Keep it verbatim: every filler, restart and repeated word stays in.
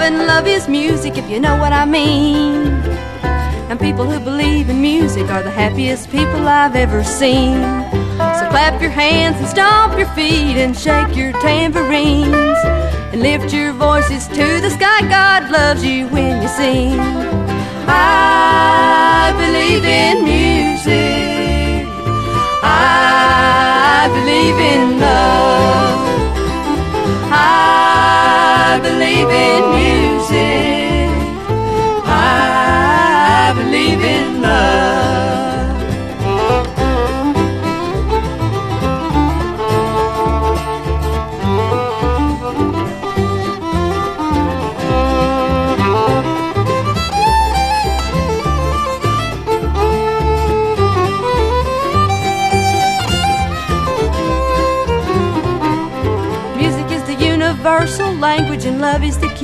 and love is music, if you know what I mean. And people who believe in music are the happiest people I've ever seen. So clap your hands and stomp your feet and shake your tambourines and lift your voices to the sky. God loves you when you sing. I believe in music. I believe in love. I believe in music. I believe in love. Music is the universal language and love is the key.